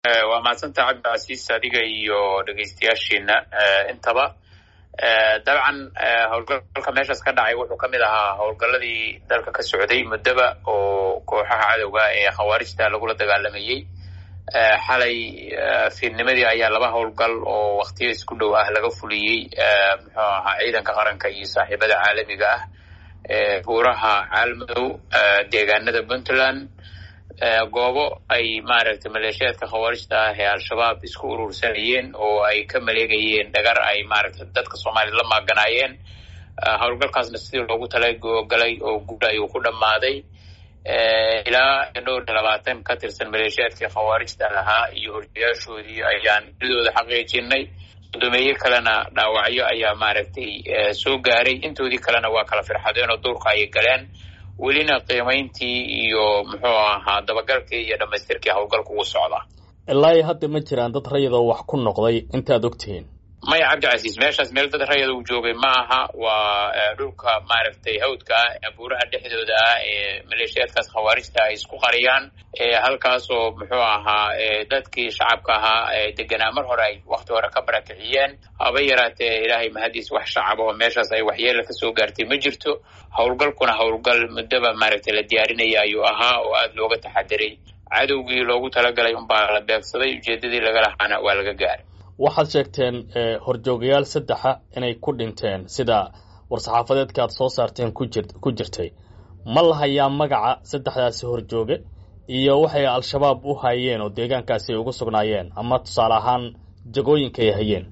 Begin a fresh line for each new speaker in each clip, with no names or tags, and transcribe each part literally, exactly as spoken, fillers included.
waa mahadsanta cabdicasiis adiga iyo dhegeystayaashiina intaba dabcan howlgalka meeshaas ka dhacay wuxuu kamid ahaa howlgaladii dalka ka socday muddaba oo kooxaha cadowga ee khawaarijta lagula dagaalamayey. xalay fiidnimadii ayaa laba howlgal oo waqtiyo isku dhow ah laga fuliyey muxuu ahaa ciidanka qaranka iyo saaxiibada caalamiga ah ee buuraha caalmadow deegaanada Puntland, goobo ay maaragtay maleeshiyaadka khawaarijta ah ee al-shabaab isku urursanayeen oo ay ka maleegayeen dhagar ay maaragtay dadka Soomaaliyeed la maaganaayeen. howlgalkaasna sidii loogu talagalay oo guud ayuu ku dhammaaday. ilaa dhowr iyo labaatan ka tirsan maleeshiyaadkii khawaarijta ahaa iyo horjeeyaashoodii ayaan idooda xaqiijinay. guddoomiye kalena dhaawacyo ayaa maaragtay soo gaaray, intoodii kalena waa kala firxadeen oo duurka ay galeen. welina qiimayntii iyo muxuu ahaa dabagalkii iyo dhamaystirkii howlgalku ugu socdaa.
ilaa hadda ma jiraan dad rayidoo wax ku noqday intaad ogtihiin?
maya cabdicasiis, meeshaas meel dad rayid uu joogay ma aha. waa dhulka maaragtay hawdka ah buuraha dhexdooda ah ee maleeshiyaadkaas khawaarijta ay isku qariyaan, halkaasoo muxuu ahaa dadkii shacabka ahaa deganaa mar hore ay wakti hore ka barakiciyeen. haba yaraatee ilaahay mahadiis wax shacab oo meeshaas ay waxyeela kasoo gaartay ma jirto. howlgalkuna howlgal muddaba maaragtay la diyaarinaya ayuu ahaa oo aada looga taxadiray. cadowgii loogu talagalay unbaa la beegsaday, ujeedadii laga lahaana waa laga gaaray.
waxaad sheegteen horjoogayaal saddexa inay ku dhinteen sida war-saxaafadeedka aad soo saarteen ku jir ku jirtay. ma la hayaa magaca saddexdaasi horjooge iyo waxay al-shabaab u hayeen oo deegaankaasi ay ugu sugnaayeen, ama tusaale ahaan jagooyinka ay hayeen?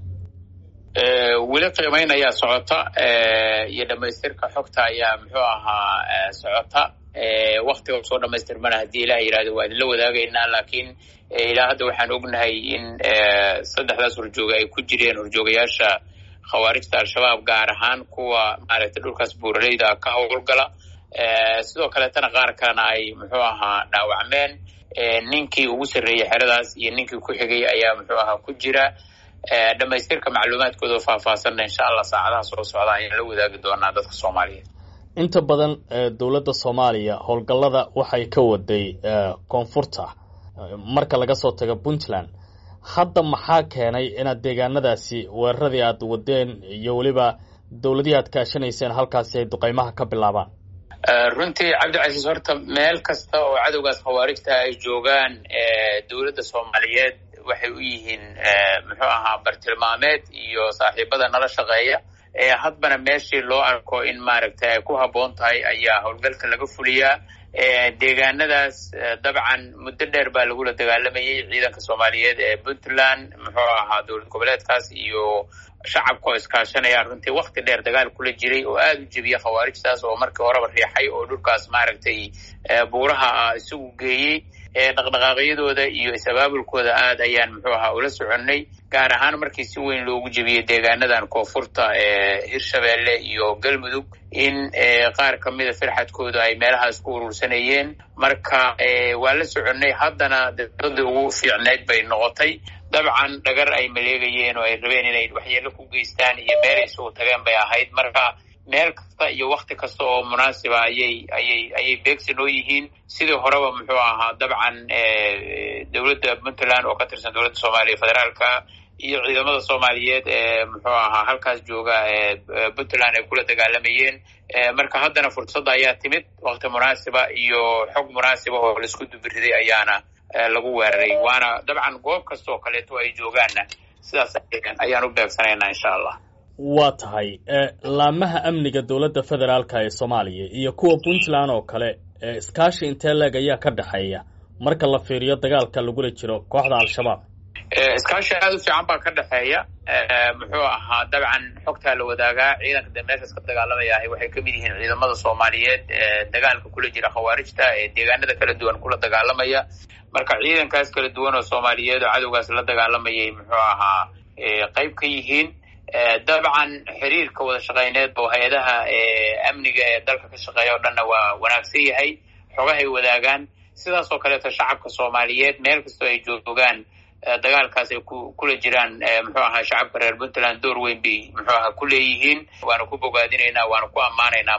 weli qiimayn ayaa socota iyo dhamaystirka xogta ayaa muxuu ahaa socota. waktiga soo dhamaystirmana haddii ilaah yidhahdo waa idinla wadaagaynaa, laakiin ilaa hadda waxaan ognahay in saddexdaas horjooga ay ku jireen horjoogayaasha khawaarijta al-shabaab, gaar ahaan kuwa maaragtay dhulkaas buuraleyda ka howlgala. sidoo kaleetana qaar kalena ay muxuu ahaa dhaawacmeen. ninkii ugu sarreeyey xeradaas iyo ninkii ku xigay ayaa muxuu ahaa ku jira. dhamaystirka macluumaadkooda oo faahfaahsanna insha allah saacadaha soo socda ayaan la wadaagi doonaa dadka Soomaaliyeed.
inta badan dowladda Soomaaliya howlgallada waxay ka waday koonfurta marka laga soo tago Puntland. hadda maxaa keenay inaad deegaanadaasi weeraradii aad wadeen iyo weliba dowladii aad kaashanayseen halkaasi ay duqeymaha ka bilaabaan?
runtii cabdicasiis, horta meel kasta oo cadowgaas khawaarijta ay joogaan dowladda Soomaaliyeed waxay u yihiin muxuu ahaa bartilmaameed iyo saaxiibada nala shaqeeya. hadbana meeshii loo arko in maaragtay ay ku habboon tahay ayaa howlgalka laga fuliyaa. deegaanadaas dabcan muddo dheer baa lagula dagaalamayay ciidanka Soomaaliyeed ee Puntland, muxuu ahaa dowlad goboleedkaas iyo shacabka oo iskaashanaya runtii wakti dheer dagaal kula jiray oo aada u jebiya khawaarijtaas oo markii horeba riixay oo dhulkaas maaragtay buuraha isugu geeyey. dhaqdhaqaaqyadooda iyo is-abaabulkooda aad ayaan muxuu ahaa ula soconnay, gaar ahaan markii si weyn loogu jebiyey deegaanadan koonfurta ee Hirshabeelle iyo Galmudug in qaar kamida firxadkooda ay meelahaas ku urursanayeen. marka waa la soconnay. haddana dowladda ugu fiicneyd bay noqotay. dabcan dhagar ay maleegayeen oo ay rabeen inay waxyeelo ku geystaan iyo meel ay isugu tageen bay ahayd. marka meel kasta iyo wakti kasta oo munaasiba ayay ayay ayay beegsi noo yihiin. sidii horeba muxuu ahaa dabcan dowladda Puntland oo ka tirsan dowladda Soomaaliya federaalka iyo ciidamada Soomaaliyeed ee muxuu ahaa halkaas jooga ee Puntland ay kula dagaalamayeen. marka haddana fursadda ayaa timid, wakti munaasiba iyo xog munaasiba oo la isku dubiriday ayaana lagu weeraray. waana dabcan goob kasta oo kaleeto ay joogaanna sidaas ayaan u beegsanaynaa insha allah.
waa tahay laamaha amniga dowladda federaalka ee Soomaaliya iyo kuwa Puntland oo kale iskaashi intee leeg ayaa ka dhaxeeya marka la fiiriyo dagaalka lagula jiro kooxda al-shabaab?
iskaashi aada u fiican baa ka dhexeeya. muxuu ahaa dabcan xogtaa la wadaagaa. ciidanka de meeshaas ka dagaalamaya waxay kamid yihiin ciidamada Soomaaliyeed ee dagaalka kula jira khawaarijta ee deegaanada kala duwan kula dagaalamaya. marka ciidankaas kala duwan oo Soomaaliyeed oo cadowgaas la dagaalamayay muxuu ahaa qayb ka yihiin. dabcan xiriirka wada shaqeyneed oo hay-adaha amniga ee dalka ka shaqeeya oo dhanna waa wanaagsan yahay. xogahay wadaagaan. sidaas oo kaleeto shacabka Soomaaliyeed meel kastoo ay joogaan dagaalkaas ay ku kula jiraan muxuu ahaa shacabka reer Puntland door weyn bay muxuu ahaa ku leeyihiin. waana ku bogaadinaynaa, waana ku ammaanaynaa.